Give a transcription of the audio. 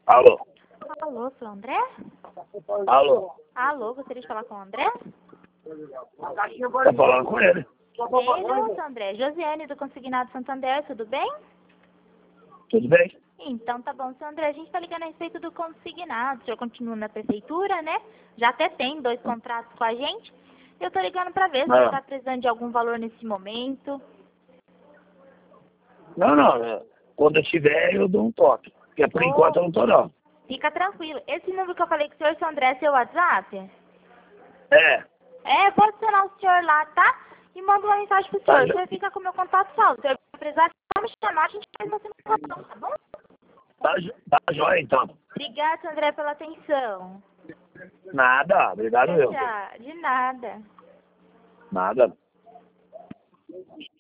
Alô? Alô, seu André? Alô? Alô, gostaria de falar com o André? Tá falando com ele? Ele, seu André. Josiane, do Consignado Santander, tudo bem? Tudo bem? Então tá bom, seu André. A gente tá ligando a respeito do consignado. O senhor continua na prefeitura, né? Já até tem 2 contratos com a gente. Eu tô ligando pra ver se o senhor tá precisando de algum valor nesse momento. Não. Quando eu tiver, eu dou um toque. Porque por enquanto eu não tô, não. Fica tranquilo. Esse número que eu falei com o senhor, seu André, é seu WhatsApp? É. É, vou adicionar o senhor lá, tá? E manda uma mensagem pro senhor. O senhor fica com o meu contato salvo. Se o senhor precisar, só me chamar, a gente faz uma simulação, tá bom? Tá jóia, então. Obrigada, seu André, pela atenção. Nada. Obrigado, eu. Tchau. De nada. Nada.